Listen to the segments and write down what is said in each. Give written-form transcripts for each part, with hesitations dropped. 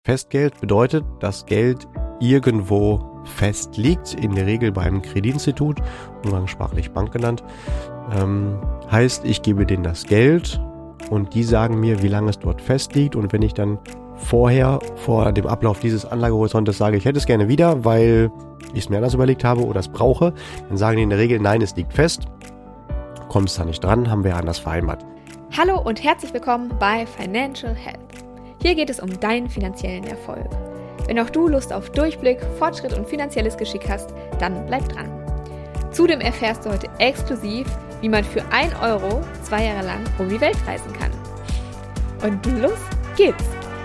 Festgeld bedeutet, dass Geld irgendwo fest liegt, in der Regel beim Kreditinstitut, umgangssprachlich Bank genannt. Heißt, ich gebe denen das Geld und die sagen mir, wie lange es dort fest liegt, und wenn ich dann vor dem Ablauf dieses Anlagehorizontes sage, ich hätte es gerne wieder, weil ich es mir anders überlegt habe oder es brauche, dann sagen die in der Regel, nein, es liegt fest, kommst da nicht dran, haben wir anders vereinbart. Hallo und herzlich willkommen bei Financial Health. Hier geht es um deinen finanziellen Erfolg. Wenn auch du Lust auf Durchblick, Fortschritt und finanzielles Geschick hast, dann bleib dran. Zudem erfährst du heute exklusiv, wie man für 1 Euro 2 Jahre lang um die Welt reisen kann. Und los geht's!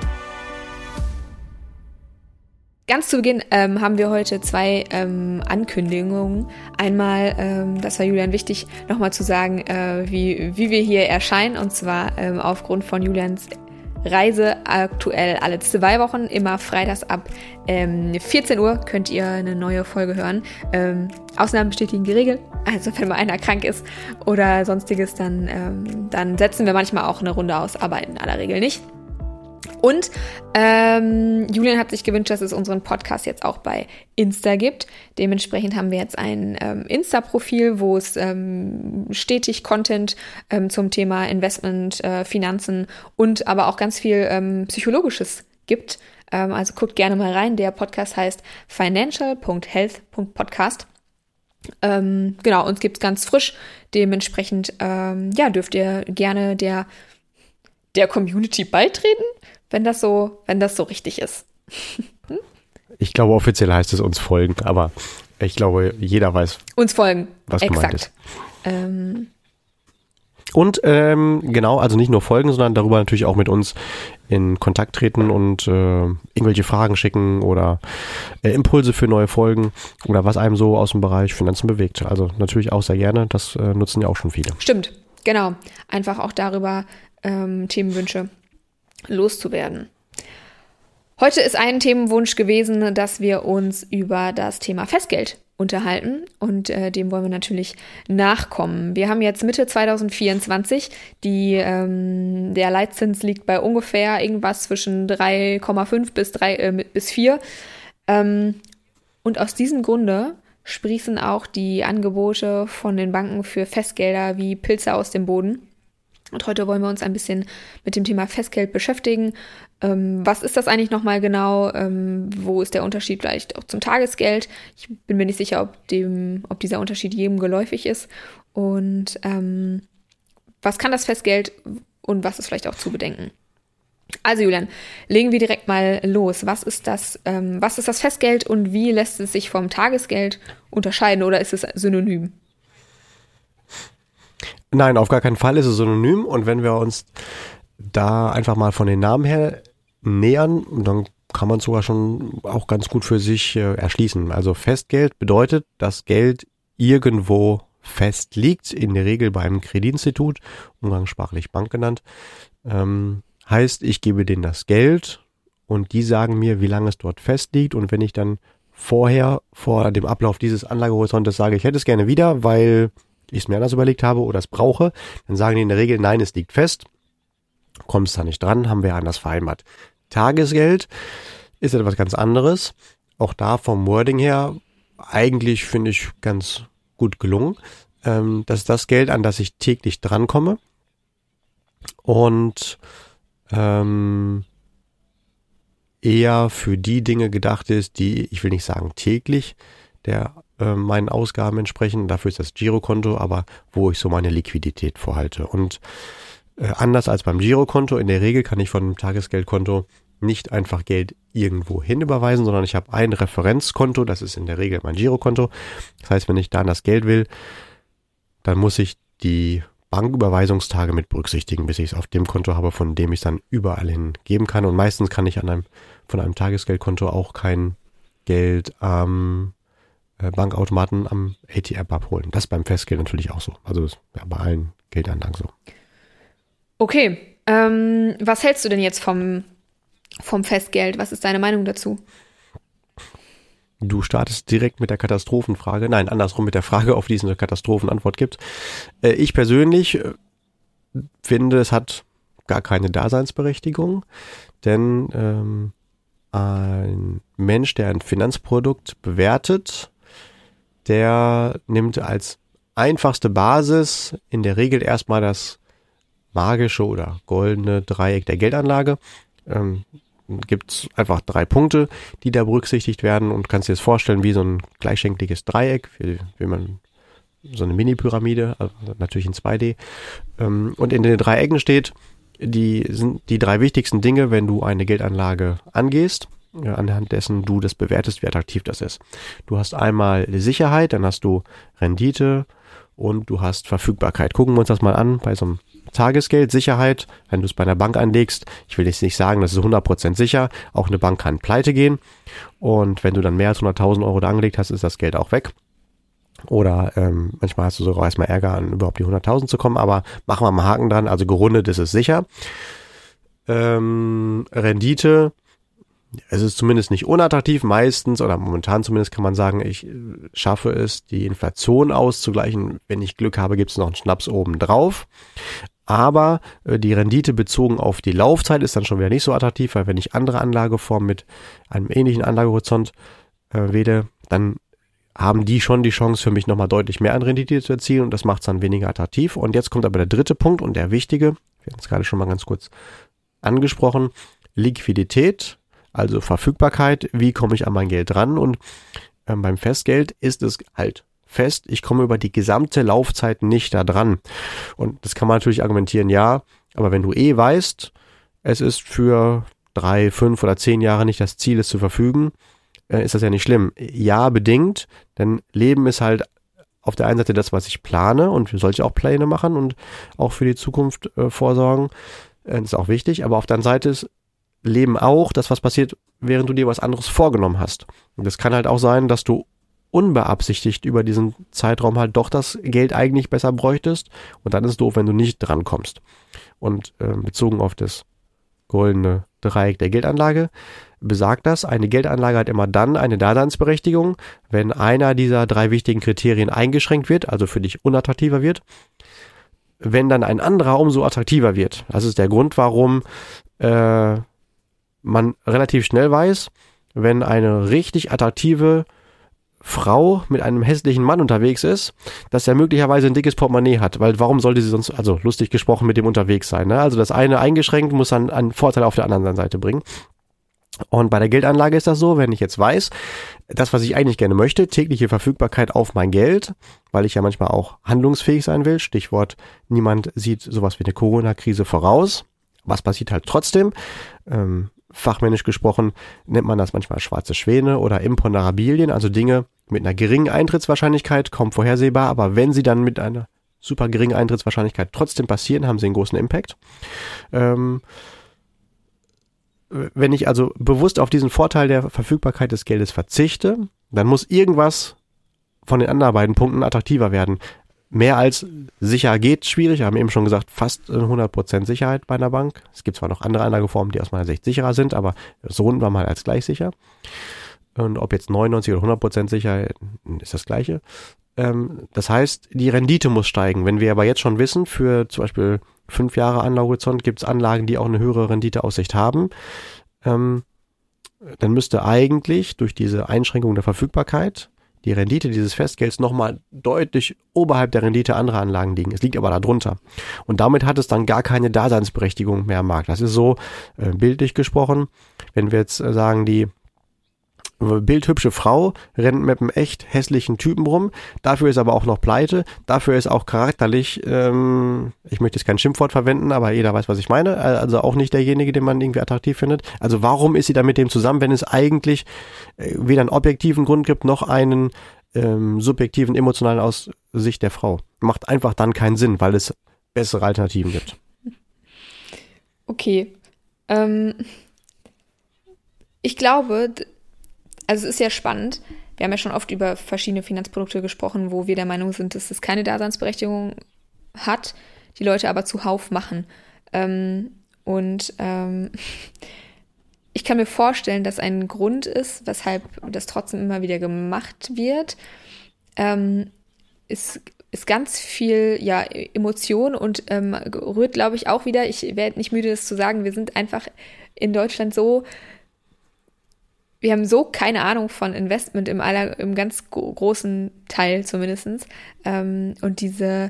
Ganz zu Beginn haben wir heute 2 Ankündigungen. Einmal, das war Julian wichtig, nochmal zu sagen, wie wir hier erscheinen. Und zwar aufgrund von Julians Reise aktuell alle 2 Wochen, immer freitags ab 14 Uhr könnt ihr eine neue Folge hören. Ausnahmen bestätigen die Regel. Also wenn mal einer krank ist oder sonstiges, dann setzen wir manchmal auch eine Runde aus, aber in aller Regel nicht. Und Julian hat sich gewünscht, dass es unseren Podcast jetzt auch bei Insta gibt. Dementsprechend haben wir jetzt ein Insta-Profil, wo es stetig Content zum Thema Investment, Finanzen und aber auch ganz viel Psychologisches gibt. Also guckt gerne mal rein. Der Podcast heißt financial.health.podcast. Genau, uns gibt's ganz frisch. Dementsprechend dürft ihr gerne der Community beitreten, wenn das so richtig ist. Ich glaube, offiziell heißt es uns folgen, aber ich glaube, jeder weiß, uns folgen, was gemeint ist. Und genau, also nicht nur folgen, sondern darüber natürlich auch mit uns in Kontakt treten und irgendwelche Fragen schicken oder Impulse für neue Folgen oder was einem so aus dem Bereich Finanzen bewegt. Also natürlich auch sehr gerne, das nutzen ja auch schon viele. Stimmt, genau. Einfach auch darüber Themenwünsche loszuwerden. Heute ist ein Themenwunsch gewesen, dass wir uns über das Thema Festgeld unterhalten und dem wollen wir natürlich nachkommen. Wir haben jetzt Mitte 2024, der Leitzins liegt bei ungefähr irgendwas zwischen 3,5 bis 4 und aus diesem Grunde sprießen auch die Angebote von den Banken für Festgelder wie Pilze aus dem Boden. Und heute wollen wir uns ein bisschen mit dem Thema Festgeld beschäftigen. Was ist das eigentlich nochmal genau? Wo ist der Unterschied vielleicht auch zum Tagesgeld? Ich bin mir nicht sicher, ob dieser Unterschied jedem geläufig ist. Und was kann das Festgeld und was ist vielleicht auch zu bedenken? Also Julian, legen wir direkt mal los. Was ist das Festgeld und wie lässt es sich vom Tagesgeld unterscheiden oder ist es synonym? Nein, auf gar keinen Fall ist es synonym, und wenn wir uns da einfach mal von den Namen her nähern, dann kann man es sogar schon auch ganz gut für sich erschließen. Also Festgeld bedeutet, dass Geld irgendwo fest liegt, in der Regel beim Kreditinstitut, umgangssprachlich Bank genannt. Heißt, ich gebe denen das Geld und die sagen mir, wie lange es dort fest liegt, und wenn ich dann vor dem Ablauf dieses Anlagehorizontes sage, ich hätte es gerne wieder, weil ich es mir anders überlegt habe oder es brauche, dann sagen die in der Regel, nein, es liegt fest, kommst da nicht dran, haben wir anders vereinbart. Tagesgeld ist etwas ganz anderes, auch da vom Wording her eigentlich finde ich ganz gut gelungen. Das ist das Geld, an das ich täglich drankomme und eher für die Dinge gedacht ist, die, ich will nicht sagen täglich, meinen Ausgaben entsprechen. Dafür ist das Girokonto, aber wo ich so meine Liquidität vorhalte. Und anders als beim Girokonto, in der Regel kann ich von einem Tagesgeldkonto nicht einfach Geld irgendwo hin überweisen, sondern ich habe ein Referenzkonto, das ist in der Regel mein Girokonto. Das heißt, wenn ich da an das Geld will, dann muss ich die Banküberweisungstage mit berücksichtigen, bis ich es auf dem Konto habe, von dem ich es dann überall hin geben kann. Und meistens kann ich von einem Tagesgeldkonto auch kein Geld am Bankautomaten am ATM abholen. Das ist beim Festgeld natürlich auch so. Also das ist ja bei allen Geldanlagen so. Okay, was hältst du denn jetzt vom Festgeld? Was ist deine Meinung dazu? Du startest direkt mit der Katastrophenfrage. Nein, andersrum mit der Frage, auf die es eine Katastrophenantwort gibt. Ich persönlich finde, es hat gar keine Daseinsberechtigung, denn ein Mensch, der ein Finanzprodukt bewertet, der nimmt als einfachste Basis in der Regel erstmal das magische oder goldene Dreieck der Geldanlage. Gibt es einfach 3 Punkte, die da berücksichtigt werden und kannst dir das vorstellen wie so ein gleichschenkliges Dreieck, wie man so eine Mini-Pyramide, also natürlich in 2D. Und in den 3 Ecken steht, sind die 3 wichtigsten Dinge, wenn du eine Geldanlage angehst, anhand dessen du das bewertest, wie attraktiv das ist. Du hast einmal die Sicherheit, dann hast du Rendite und du hast Verfügbarkeit. Gucken wir uns das mal an bei so einem Tagesgeld. Sicherheit, wenn du es bei einer Bank anlegst, ich will jetzt nicht sagen, das ist 100% sicher, auch eine Bank kann pleite gehen und wenn du dann mehr als 100.000 Euro da angelegt hast, ist das Geld auch weg. Oder manchmal hast du sogar erstmal Ärger, an überhaupt die 100.000 zu kommen, aber machen wir mal Haken dran, also gerundet ist es sicher. Rendite, es ist zumindest nicht unattraktiv, meistens oder momentan zumindest kann man sagen, ich schaffe es, die Inflation auszugleichen. Wenn ich Glück habe, gibt es noch einen Schnaps oben drauf. Aber die Rendite bezogen auf die Laufzeit ist dann schon wieder nicht so attraktiv, weil wenn ich andere Anlageformen mit einem ähnlichen Anlagehorizont wähle, dann haben die schon die Chance für mich nochmal deutlich mehr an Rendite zu erzielen und das macht es dann weniger attraktiv. Und jetzt kommt aber der 3. Punkt und der wichtige, wir hatten es gerade schon mal ganz kurz angesprochen, Liquidität, also Verfügbarkeit, wie komme ich an mein Geld ran und beim Festgeld ist es halt fest, ich komme über die gesamte Laufzeit nicht da dran. Und das kann man natürlich argumentieren, ja, aber wenn du weißt, es ist für 3, 5 oder 10 Jahre nicht das Ziel, es zu verfügen, ist das ja nicht schlimm. Ja, bedingt, denn Leben ist halt auf der einen Seite das, was ich plane und solche auch Pläne machen und auch für die Zukunft vorsorgen. Das ist auch wichtig, aber auf der anderen Seite ist Leben auch das, was passiert, während du dir was anderes vorgenommen hast. Und das kann halt auch sein, dass du unbeabsichtigt über diesen Zeitraum halt doch das Geld eigentlich besser bräuchtest und dann ist es doof, wenn du nicht drankommst. Und bezogen auf das goldene Dreieck der Geldanlage besagt das, eine Geldanlage hat immer dann eine Daseinsberechtigung, wenn einer dieser 3 wichtigen Kriterien eingeschränkt wird, also für dich unattraktiver wird, wenn dann ein anderer umso attraktiver wird. Das ist der Grund, warum man relativ schnell weiß, wenn eine richtig attraktive Frau mit einem hässlichen Mann unterwegs ist, dass er möglicherweise ein dickes Portemonnaie hat, weil warum sollte sie sonst, also lustig gesprochen, mit dem unterwegs sein, ne? Also das eine eingeschränkt muss dann einen Vorteil auf der anderen Seite bringen. Und bei der Geldanlage ist das so, wenn ich jetzt weiß, das, was ich eigentlich gerne möchte, tägliche Verfügbarkeit auf mein Geld, weil ich ja manchmal auch handlungsfähig sein will, Stichwort, niemand sieht sowas wie eine Corona-Krise voraus, was passiert halt trotzdem, fachmännisch gesprochen nennt man das manchmal schwarze Schwäne oder Imponderabilien, also Dinge mit einer geringen Eintrittswahrscheinlichkeit, kaum vorhersehbar, aber wenn sie dann mit einer super geringen Eintrittswahrscheinlichkeit trotzdem passieren, haben sie einen großen Impact. Wenn ich also bewusst auf diesen Vorteil der Verfügbarkeit des Geldes verzichte, dann muss irgendwas von den anderen beiden Punkten attraktiver werden. Mehr als sicher geht schwierig, wir haben eben schon gesagt, fast 100% Sicherheit bei einer Bank. Es gibt zwar noch andere Anlageformen, die aus meiner Sicht sicherer sind, aber so runden wir mal als gleich sicher. Und ob jetzt 99 oder 100% sicher, ist das Gleiche. Das heißt, die Rendite muss steigen. Wenn wir aber jetzt schon wissen, für zum Beispiel 5 Jahre Anlagehorizont gibt es Anlagen, die auch eine höhere Renditeaussicht haben, dann müsste eigentlich durch diese Einschränkung der Verfügbarkeit die Rendite dieses Festgelds nochmal deutlich oberhalb der Rendite anderer Anlagen liegen. Es liegt aber darunter. Und damit hat es dann gar keine Daseinsberechtigung mehr am Markt. Das ist so bildlich gesprochen, wenn wir jetzt sagen, die bildhübsche Frau rennt mit einem echt hässlichen Typen rum, dafür ist aber auch noch pleite, dafür ist auch charakterlich, ich möchte jetzt kein Schimpfwort verwenden, aber jeder weiß, was ich meine, also auch nicht derjenige, den man irgendwie attraktiv findet. Also warum ist sie da mit dem zusammen, wenn es eigentlich weder einen objektiven Grund gibt, noch einen subjektiven, emotionalen aus Sicht der Frau? Macht einfach dann keinen Sinn, weil es bessere Alternativen gibt. Okay. Ich glaube, also es ist ja spannend. Wir haben ja schon oft über verschiedene Finanzprodukte gesprochen, wo wir der Meinung sind, dass es keine Daseinsberechtigung hat, die Leute aber zuhauf machen. Ich kann mir vorstellen, dass ein Grund ist, weshalb das trotzdem immer wieder gemacht wird, ist ganz viel Emotion und rührt, glaube ich, auch wieder, ich werde nicht müde, das zu sagen, wir sind einfach in Deutschland so wir haben so keine Ahnung von Investment im ganz großen Teil zumindest. Und diese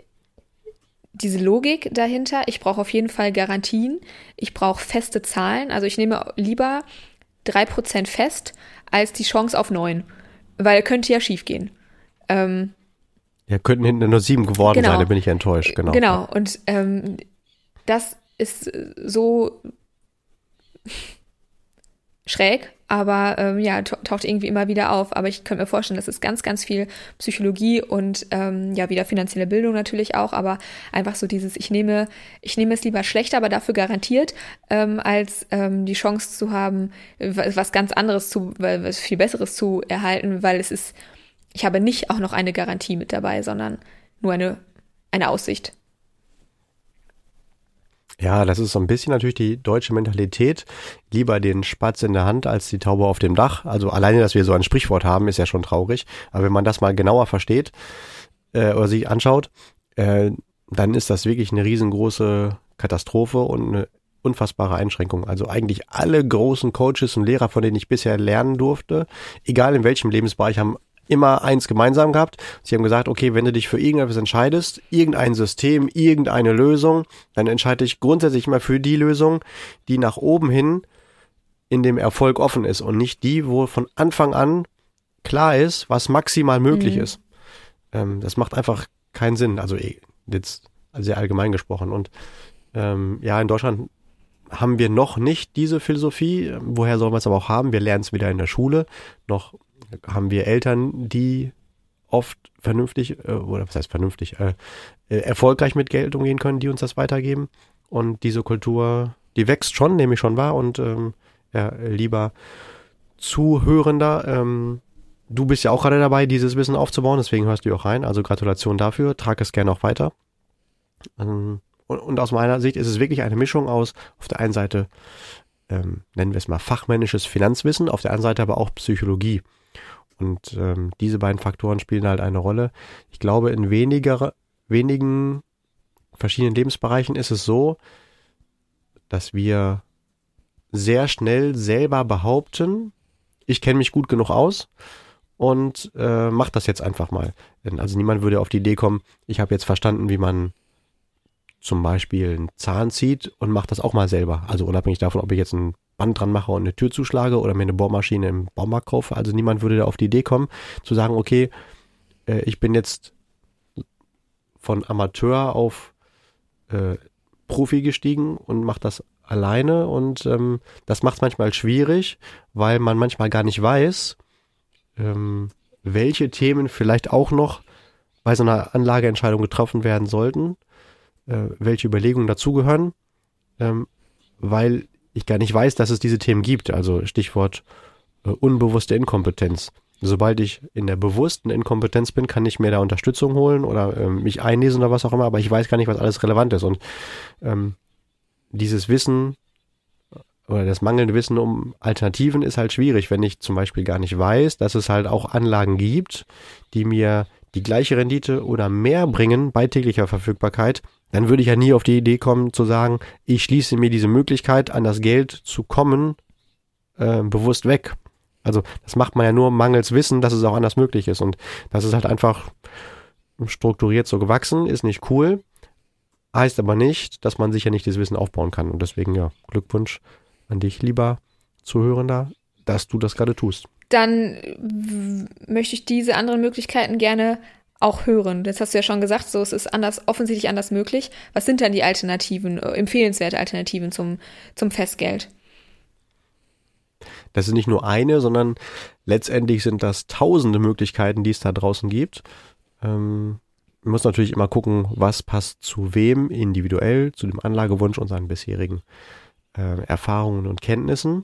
Logik dahinter, ich brauche auf jeden Fall Garantien, ich brauche feste Zahlen, also ich nehme lieber 3% fest, als die Chance auf 9, weil könnte ja schief gehen. Ja, könnten hinten nur 7 geworden sein, da bin ich enttäuscht. Genau, und das ist so schräg, aber taucht irgendwie immer wieder auf. Aber ich könnte mir vorstellen, das ist ganz, ganz viel Psychologie und wieder finanzielle Bildung natürlich auch, aber einfach so dieses, ich nehme es lieber schlechter, aber dafür garantiert, als die Chance zu haben, was ganz anderes was viel Besseres zu erhalten, weil ich habe nicht auch noch eine Garantie mit dabei, sondern nur eine Aussicht. Ja, das ist so ein bisschen natürlich die deutsche Mentalität. Lieber den Spatz in der Hand als die Taube auf dem Dach. Also alleine, dass wir so ein Sprichwort haben, ist ja schon traurig. Aber wenn man das mal genauer versteht oder sich anschaut, dann ist das wirklich eine riesengroße Katastrophe und eine unfassbare Einschränkung. Also eigentlich alle großen Coaches und Lehrer, von denen ich bisher lernen durfte, egal in welchem Lebensbereich, haben immer eins gemeinsam gehabt. Sie haben gesagt, okay, wenn du dich für irgendetwas entscheidest, irgendein System, irgendeine Lösung, dann entscheide ich grundsätzlich immer für die Lösung, die nach oben hin in dem Erfolg offen ist und nicht die, wo von Anfang an klar ist, was maximal möglich ist. Das macht einfach keinen Sinn. Also jetzt sehr allgemein gesprochen. Und in Deutschland haben wir noch nicht diese Philosophie. Woher sollen wir es aber auch haben? Wir lernen es weder in der Schule, noch haben wir Eltern, die oft vernünftig, oder was heißt vernünftig, erfolgreich mit Geld umgehen können, die uns das weitergeben. Und diese Kultur, die wächst schon, nehme ich schon wahr. Und lieber Zuhörender, du bist ja auch gerade dabei, dieses Wissen aufzubauen, deswegen hörst du auch rein. Also Gratulation dafür, trag es gerne auch weiter. Und aus meiner Sicht ist es wirklich eine Mischung aus, auf der einen Seite, nennen wir es mal fachmännisches Finanzwissen, auf der anderen Seite aber auch Psychologie. Und diese beiden Faktoren spielen halt eine Rolle. Ich glaube, in wenigen verschiedenen Lebensbereichen ist es so, dass wir sehr schnell selber behaupten, ich kenne mich gut genug aus und mach das jetzt einfach mal. Also niemand würde auf die Idee kommen, ich habe jetzt verstanden, wie man zum Beispiel einen Zahn zieht und macht das auch mal selber. Also unabhängig davon, ob ich jetzt ein Band dran mache und eine Tür zuschlage oder mir eine Bohrmaschine im Baumarkt kaufe. Also niemand würde da auf die Idee kommen, zu sagen, okay, ich bin jetzt von Amateur auf Profi gestiegen und mache das alleine. Und das macht es manchmal schwierig, weil man manchmal gar nicht weiß, welche Themen vielleicht auch noch bei so einer Anlageentscheidung getroffen werden sollten, welche Überlegungen dazugehören, weil ich gar nicht weiß, dass es diese Themen gibt. Also Stichwort unbewusste Inkompetenz. Sobald ich in der bewussten Inkompetenz bin, kann ich mir da Unterstützung holen oder mich einlesen oder was auch immer, aber ich weiß gar nicht, was alles relevant ist. Und dieses Wissen oder das mangelnde Wissen um Alternativen ist halt schwierig, wenn ich zum Beispiel gar nicht weiß, dass es halt auch Anlagen gibt, die mir die gleiche Rendite oder mehr bringen bei täglicher Verfügbarkeit. Dann würde ich ja nie auf die Idee kommen zu sagen, ich schließe mir diese Möglichkeit, an das Geld zu kommen, bewusst weg. Also das macht man ja nur mangels Wissen, dass es auch anders möglich ist. Und das ist halt einfach strukturiert so gewachsen, ist nicht cool, heißt aber nicht, dass man sich ja nicht das Wissen aufbauen kann. Und deswegen ja, Glückwunsch an dich, lieber Zuhörender, dass du das gerade tust. Dann möchte ich diese anderen Möglichkeiten gerne auch hören. Das hast du ja schon gesagt, so es ist offensichtlich anders möglich. Was sind dann die Alternativen, empfehlenswerte Alternativen zum Festgeld? Das ist nicht nur eine, sondern letztendlich sind das tausende Möglichkeiten, die es da draußen gibt. Man muss natürlich immer gucken, was passt zu wem individuell, zu dem Anlagewunsch und seinen bisherigen Erfahrungen und Kenntnissen.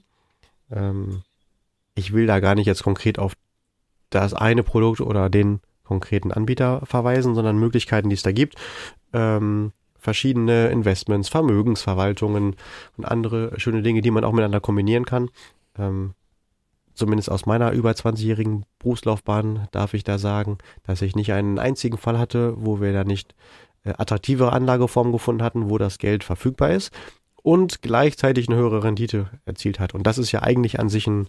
Ich will da gar nicht jetzt konkret auf das eine Produkt oder den konkreten Anbieter verweisen, sondern Möglichkeiten, die es da gibt. Verschiedene Investments, Vermögensverwaltungen und andere schöne Dinge, die man auch miteinander kombinieren kann. Zumindest aus meiner über 20-jährigen Berufslaufbahn darf ich da sagen, dass ich nicht einen einzigen Fall hatte, wo wir da nicht attraktivere Anlageformen gefunden hatten, wo das Geld verfügbar ist und gleichzeitig eine höhere Rendite erzielt hat. Und das ist ja eigentlich an sich ein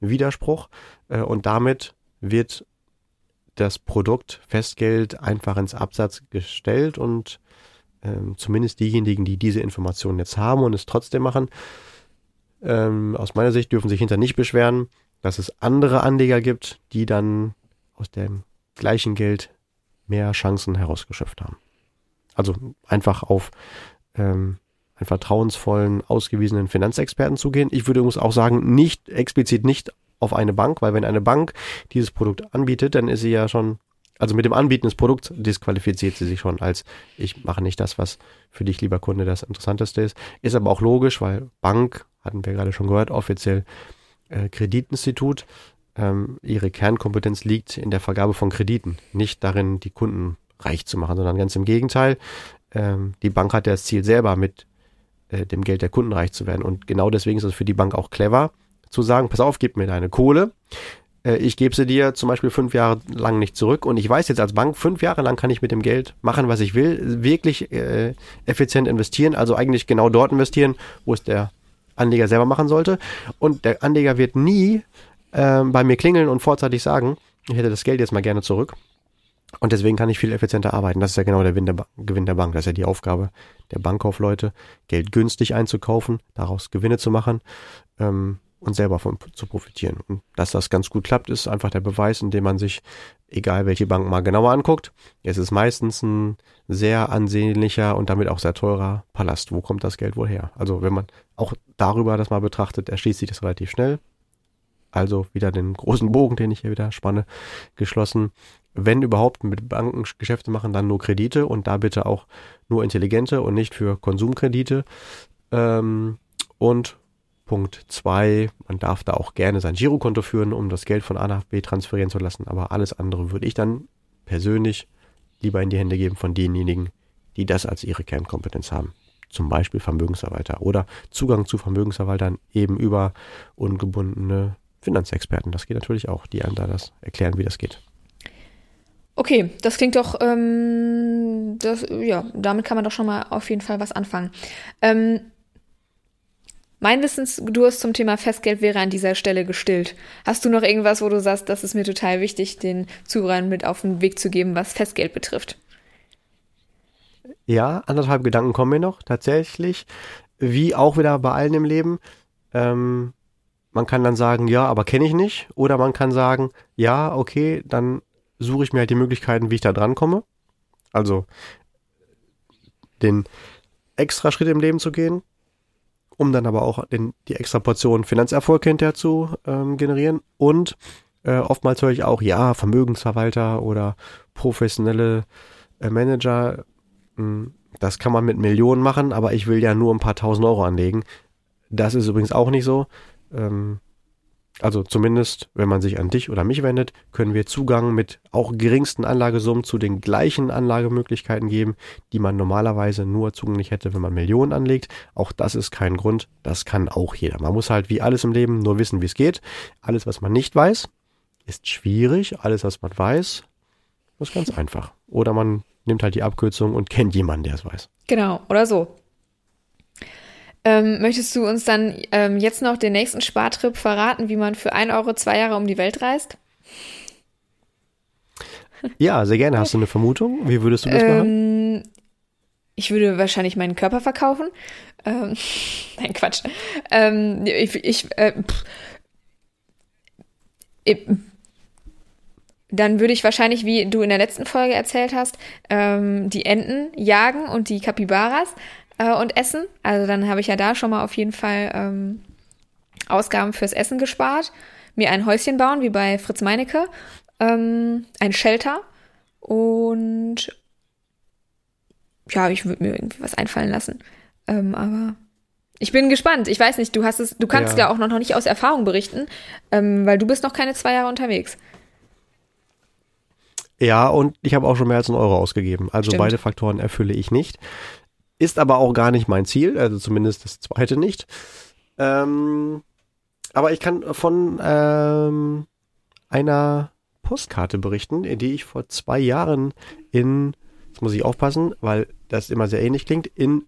Widerspruch und damit wird das Produkt Festgeld einfach ins Absatz gestellt und zumindest diejenigen, die diese Informationen jetzt haben und es trotzdem machen, aus meiner Sicht dürfen sich hinter nicht beschweren, dass es andere Anleger gibt, die dann aus dem gleichen Geld mehr Chancen herausgeschöpft haben. Also einfach auf einen vertrauensvollen, ausgewiesenen Finanzexperten zugehen. Ich würde übrigens auch sagen, explizit nicht auf eine Bank, weil wenn eine Bank dieses Produkt anbietet, dann ist sie ja schon, also mit dem Anbieten des Produkts disqualifiziert sie sich schon als, ich mache nicht das, was für dich, lieber Kunde, das Interessanteste ist. Ist aber auch logisch, weil Bank, hatten wir gerade schon gehört, offiziell Kreditinstitut, ihre Kernkompetenz liegt in der Vergabe von Krediten, nicht darin, die Kunden reich zu machen, sondern ganz im Gegenteil. Die Bank hat ja das Ziel, selber mit dem Geld der Kunden reich zu werden. Und genau deswegen ist es für die Bank auch clever, zu sagen, pass auf, gib mir deine Kohle, ich gebe sie dir zum Beispiel 5 Jahre lang nicht zurück und ich weiß jetzt als Bank, 5 Jahre lang kann ich mit dem Geld machen, was ich will, wirklich effizient investieren, also eigentlich genau dort investieren, wo es der Anleger selber machen sollte. Und der Anleger wird nie bei mir klingeln und vorzeitig sagen, ich hätte das Geld jetzt mal gerne zurück. Und deswegen kann ich viel effizienter arbeiten. Das ist ja genau der Gewinn der Bank. Das ist ja die Aufgabe der Bankkaufleute, Geld günstig einzukaufen, daraus Gewinne zu machen und selber zu profitieren. Und dass das ganz gut klappt, ist einfach der Beweis, indem man sich, egal welche Bank mal genauer anguckt, es ist meistens ein sehr ansehnlicher und damit auch sehr teurer Palast. Wo kommt das Geld wohl her? Also wenn man auch darüber das mal betrachtet, erschließt sich das relativ schnell. Also wieder den großen Bogen, den ich hier wieder spanne, geschlossen. Wenn überhaupt mit Banken Geschäfte machen, dann nur Kredite und da bitte auch nur intelligente und nicht für Konsumkredite. Und Punkt 2, man darf da auch gerne sein Girokonto führen, um das Geld von A nach B transferieren zu lassen, aber alles andere würde ich dann persönlich lieber in die Hände geben von denjenigen, die das als ihre Kernkompetenz haben. Zum Beispiel Vermögensverwalter oder Zugang zu Vermögensverwaltern eben über ungebundene Finanzexperten. Das geht natürlich auch, die einem da das erklären, wie das geht. Okay, das klingt doch, damit kann man doch schon mal auf jeden Fall was anfangen. Mein Wissensdurst zum Thema Festgeld wäre an dieser Stelle gestillt. Hast du noch irgendwas, wo du sagst, das ist mir total wichtig, den Zuhörern mit auf den Weg zu geben, was Festgeld betrifft? Ja, 1,5 Gedanken kommen mir noch, tatsächlich. Wie auch wieder bei allen im Leben. Man kann dann sagen, ja, aber kenne ich nicht. Oder man kann sagen, ja, okay, dann suche ich mir halt die Möglichkeiten, wie ich da dran komme. Also den extra Schritt im Leben zu gehen, um dann aber auch die extra Portion Finanzerfolg hinterher zu generieren. Und oftmals höre ich auch, ja, Vermögensverwalter oder professionelle Manager, das kann man mit Millionen machen, aber ich will ja nur ein paar tausend Euro anlegen. Das ist übrigens auch nicht so. Also zumindest, wenn man sich an dich oder mich wendet, können wir Zugang mit auch geringsten Anlagesummen zu den gleichen Anlagemöglichkeiten geben, die man normalerweise nur zugänglich hätte, wenn man Millionen anlegt. Auch das ist kein Grund, das kann auch jeder. Man muss halt wie alles im Leben nur wissen, wie es geht. Alles, was man nicht weiß, ist schwierig. Alles, was man weiß, ist ganz einfach. Oder man nimmt halt die Abkürzung und kennt jemanden, der es weiß. Genau, oder so. Möchtest du uns dann jetzt noch den nächsten Spartrip verraten, wie man für 1 Euro 2 Jahre um die Welt reist? Ja, sehr gerne. Hast du eine Vermutung? Wie würdest du das machen? Ich würde wahrscheinlich meinen Körper verkaufen. Nein, Quatsch. Dann würde ich wahrscheinlich, wie du in der letzten Folge erzählt hast, die Enten jagen und die Capybaras und essen. Also dann habe ich ja da schon mal auf jeden Fall Ausgaben fürs Essen gespart. Mir ein Häuschen bauen, wie bei Fritz Meinecke. Ein Shelter. Und ja, ich würde mir irgendwie was einfallen lassen. Aber ich bin gespannt. Ich weiß nicht, du kannst ja auch noch nicht aus Erfahrung berichten, weil du bist noch keine 2 Jahre unterwegs. Ja, und ich habe auch schon mehr als 1 Euro ausgegeben. Also Beide Faktoren erfülle ich nicht. Ist aber auch gar nicht mein Ziel, also zumindest das zweite nicht. Aber ich kann von einer Postkarte berichten, die ich vor 2 Jahren jetzt muss ich aufpassen, weil das immer sehr ähnlich klingt, in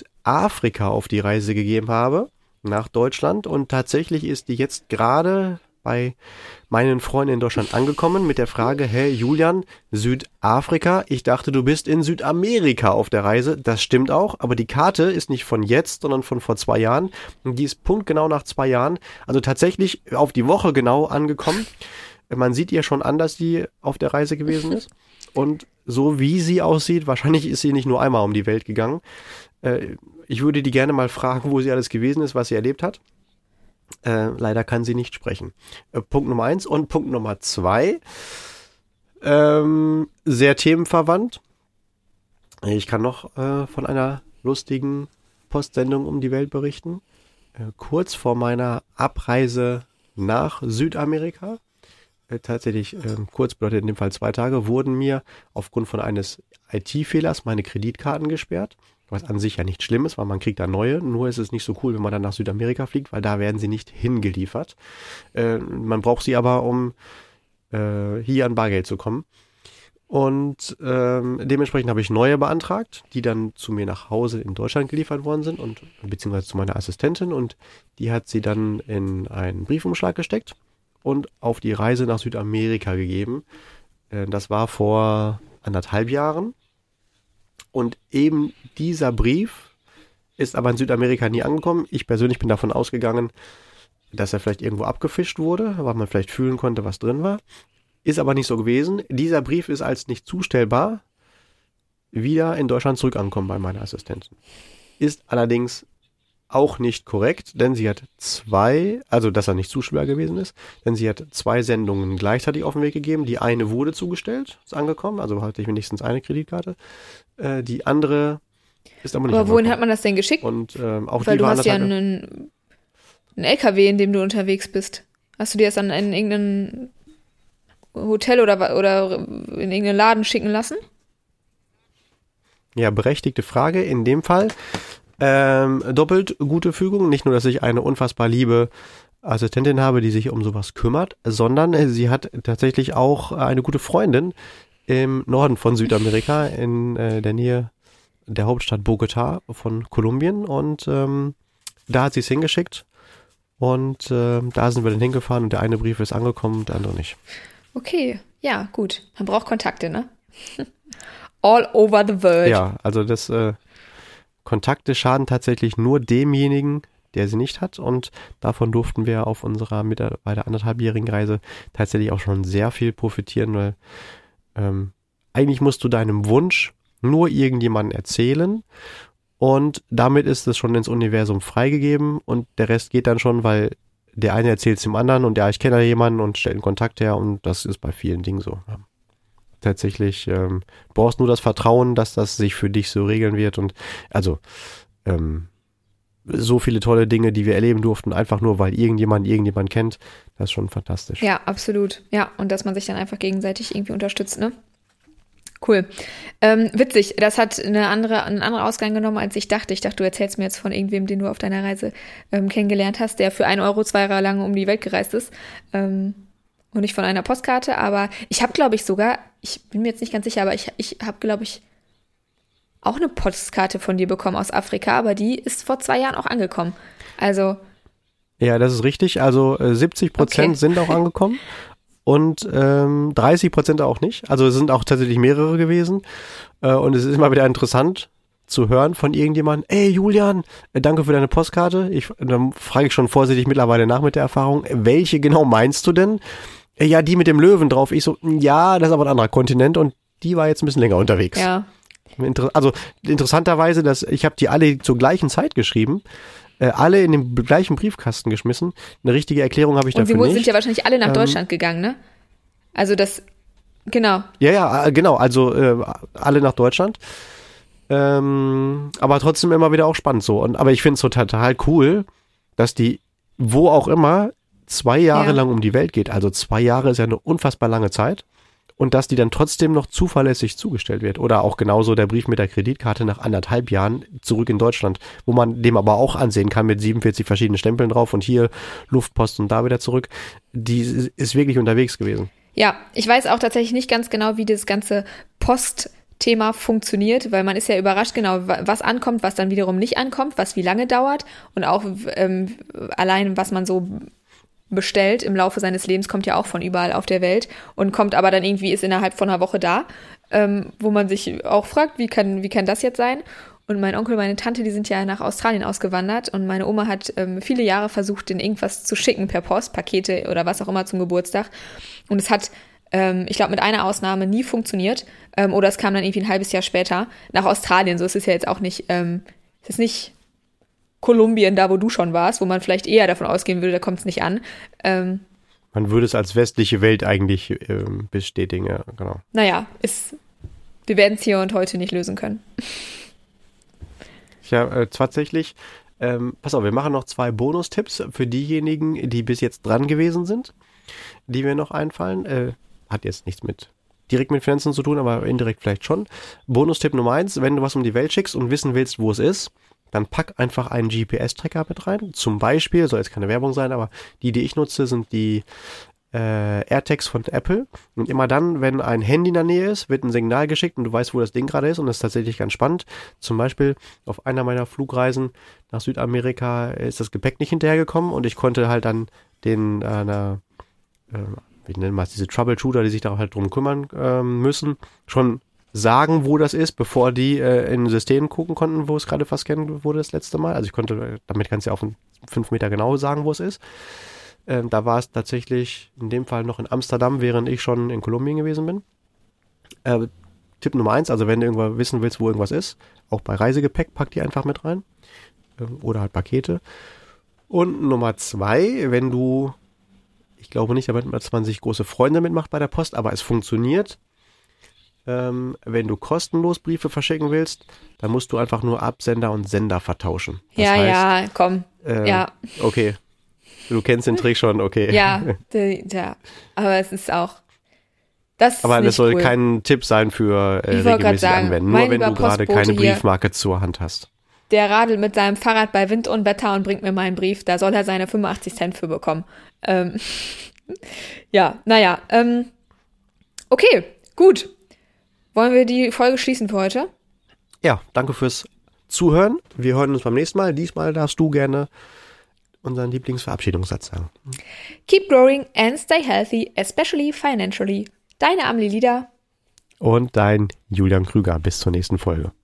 Südafrika auf die Reise gegeben habe, nach Deutschland. Und tatsächlich ist die jetzt gerade, bei meinen Freunden in Deutschland angekommen mit der Frage, hey Julian, Südafrika, ich dachte, du bist in Südamerika auf der Reise. Das stimmt auch, aber die Karte ist nicht von jetzt, sondern von vor 2 Jahren. Und die ist punktgenau nach 2 Jahren, also tatsächlich auf die Woche genau angekommen. Man sieht ihr schon an, dass sie auf der Reise gewesen ist. Und so wie sie aussieht, wahrscheinlich ist sie nicht nur einmal um die Welt gegangen. Ich würde die gerne mal fragen, wo sie alles gewesen ist, was sie erlebt hat. Leider kann sie nicht sprechen. Punkt Nummer 1 und Punkt Nummer 2. Sehr themenverwandt. Ich kann noch von einer lustigen Postsendung um die Welt berichten. Kurz vor meiner Abreise nach Südamerika, tatsächlich kurz bedeutet in dem Fall 2 Tage, wurden mir aufgrund von eines IT-Fehlers meine Kreditkarten gesperrt. Was an sich ja nicht schlimm ist, weil man kriegt da neue. Nur ist es nicht so cool, wenn man dann nach Südamerika fliegt, weil da werden sie nicht hingeliefert. Man braucht sie aber, um hier an Bargeld zu kommen. Und dementsprechend habe ich neue beantragt, die dann zu mir nach Hause in Deutschland geliefert worden sind und beziehungsweise zu meiner Assistentin. Und die hat sie dann in einen Briefumschlag gesteckt und auf die Reise nach Südamerika gegeben. Das war vor 1,5 Jahren. Und eben dieser Brief ist aber in Südamerika nie angekommen. Ich persönlich bin davon ausgegangen, dass er vielleicht irgendwo abgefischt wurde, weil man vielleicht fühlen konnte, was drin war. Ist aber nicht so gewesen. Dieser Brief ist als nicht zustellbar wieder in Deutschland zurück angekommen bei meiner Assistentin. Ist allerdings auch nicht korrekt, denn sie hat 2, also dass er nicht zustellbar gewesen ist, denn sie hat 2 Sendungen gleichzeitig auf den Weg gegeben. Die eine wurde zugestellt, ist angekommen, also hatte ich wenigstens eine Kreditkarte. Die andere ist aber nicht Aber wohin hat man das denn geschickt? Und auch weil die du war hast ja einen LKW, in dem du unterwegs bist. Hast du dir das dann in irgendein Hotel oder in irgendeinen Laden schicken lassen? Ja, berechtigte Frage. In dem Fall doppelt gute Fügung. Nicht nur, dass ich eine unfassbar liebe Assistentin habe, die sich um sowas kümmert, sondern sie hat tatsächlich auch eine gute Freundin im Norden von Südamerika, in der Nähe der Hauptstadt Bogotá von Kolumbien. Und da hat sie es hingeschickt. Und da sind wir dann hingefahren und der eine Brief ist angekommen, der andere nicht. Okay, ja, gut. Man braucht Kontakte, ne? All over the world. Ja, also das Kontakte schaden tatsächlich nur demjenigen, der sie nicht hat. Und davon durften wir auf unserer mittlerweile 1,5-jährigen Reise tatsächlich auch schon sehr viel profitieren, weil eigentlich musst du deinem Wunsch nur irgendjemandem erzählen und damit ist es schon ins Universum freigegeben und der Rest geht dann schon, weil der eine erzählt es dem anderen und ja, ich kenne da jemanden und stellt einen Kontakt her und das ist bei vielen Dingen so. Tatsächlich brauchst nur das Vertrauen, dass das sich für dich so regeln wird und also so viele tolle Dinge, die wir erleben durften, einfach nur, weil irgendjemand kennt, das ist schon fantastisch. Ja, absolut. Ja, und dass man sich dann einfach gegenseitig irgendwie unterstützt, ne? Cool. Witzig, das hat einen anderen Ausgang genommen, als ich dachte. Ich dachte, du erzählst mir jetzt von irgendwem, den du auf deiner Reise kennengelernt hast, der für 1 Euro 2 Jahre lang um die Welt gereist ist. Und nicht von einer Postkarte, aber ich habe, glaube ich, sogar, ich bin mir jetzt nicht ganz sicher, aber ich habe, glaube ich, auch eine Postkarte von dir bekommen aus Afrika, aber die ist vor 2 Jahren auch angekommen. Also. Ja, das ist richtig. Also 70% sind auch angekommen und 30% auch nicht. Also es sind auch tatsächlich mehrere gewesen. Und es ist immer wieder interessant zu hören von irgendjemandem, ey Julian, danke für deine Postkarte. Dann frage ich schon vorsichtig mittlerweile nach mit der Erfahrung, welche genau meinst du denn? Ja, die mit dem Löwen drauf. Ich so, ja, das ist aber ein anderer Kontinent und die war jetzt ein bisschen länger unterwegs. Ja. Also interessanterweise, ich habe die alle zur gleichen Zeit geschrieben, alle in den gleichen Briefkasten geschmissen. Eine richtige Erklärung habe ich dafür nicht. Und sie sind ja wahrscheinlich alle nach Deutschland gegangen, ne? Also das, genau. Ja, genau, also alle nach Deutschland. Aber trotzdem immer wieder auch spannend so. Aber ich finde es so total cool, dass die, wo auch immer, 2 Jahre lang um die Welt geht. Also 2 Jahre ist ja eine unfassbar lange Zeit. Und dass die dann trotzdem noch zuverlässig zugestellt wird. Oder auch genauso der Brief mit der Kreditkarte nach 1,5 Jahren zurück in Deutschland, wo man dem aber auch ansehen kann mit 47 verschiedenen Stempeln drauf und hier Luftpost und da wieder zurück. Die ist wirklich unterwegs gewesen. Ja, ich weiß auch tatsächlich nicht ganz genau, wie das ganze Postthema funktioniert, weil man ist ja überrascht genau, was ankommt, was dann wiederum nicht ankommt, was wie lange dauert und auch allein, was man so bestellt im Laufe seines Lebens, kommt ja auch von überall auf der Welt und kommt aber dann irgendwie, ist innerhalb von einer Woche da, wo man sich auch fragt, wie kann das jetzt sein? Und mein Onkel, meine Tante, die sind ja nach Australien ausgewandert und meine Oma hat viele Jahre versucht, denen irgendwas zu schicken per Post, Pakete oder was auch immer zum Geburtstag. Und es hat, ich glaube, mit einer Ausnahme nie funktioniert. Oder es kam dann irgendwie ein halbes Jahr später nach Australien. So ist es ja jetzt auch nicht, es ist nicht Kolumbien, da wo du schon warst, wo man vielleicht eher davon ausgehen würde, da kommt es nicht an. Man würde es als westliche Welt eigentlich bestätigen, ja, genau. Naja, wir werden es hier und heute nicht lösen können. Ja, tatsächlich. Pass auf, wir machen noch 2 Bonustipps für diejenigen, die bis jetzt dran gewesen sind, die mir noch einfallen. Hat jetzt nichts direkt mit Finanzen zu tun, aber indirekt vielleicht schon. Bonustipp Nummer 1, wenn du was um die Welt schickst und wissen willst, wo es ist, dann pack einfach einen GPS-Tracker mit rein. Zum Beispiel, soll jetzt keine Werbung sein, aber die ich nutze, sind die AirTags von Apple. Und immer dann, wenn ein Handy in der Nähe ist, wird ein Signal geschickt und du weißt, wo das Ding gerade ist. Und das ist tatsächlich ganz spannend. Zum Beispiel auf einer meiner Flugreisen nach Südamerika ist das Gepäck nicht hinterhergekommen und ich konnte halt dann wie nennen wir es, diese Troubleshooter, die sich da halt drum kümmern müssen, schon sagen, wo das ist, bevor die in Systemen gucken konnten, wo es gerade verscannt wurde das letzte Mal. Also damit kannst du ja auf 5 Meter genau sagen, wo es ist. Da war es tatsächlich in dem Fall noch in Amsterdam, während ich schon in Kolumbien gewesen bin. Tipp Nummer 1, also wenn du irgendwo wissen willst, wo irgendwas ist, auch bei Reisegepäck, pack die einfach mit rein. Oder halt Pakete. Und Nummer 2, wenn du, ich glaube nicht, dass man sich große Freunde mitmacht bei der Post, aber es funktioniert. Wenn du kostenlos Briefe verschicken willst, dann musst du einfach nur Absender und Sender vertauschen. Das heißt, ja, komm. Ja. Okay. Du kennst den Trick schon, okay. Ja, aber es ist auch, das ist aber nicht das soll cool. Kein Tipp sein für regelmäßig anwenden, nur wenn du gerade keine Briefmarke zur Hand hast. Der radelt mit seinem Fahrrad bei Wind und Wetter und bringt mir meinen Brief, da soll er seine 85 Cent für bekommen. Okay, gut. Wollen wir die Folge schließen für heute? Ja, danke fürs Zuhören. Wir hören uns beim nächsten Mal. Diesmal darfst du gerne unseren Lieblingsverabschiedungssatz sagen. Keep growing and stay healthy, especially financially. Deine Amelie Lieder. Und dein Julian Krüger. Bis zur nächsten Folge.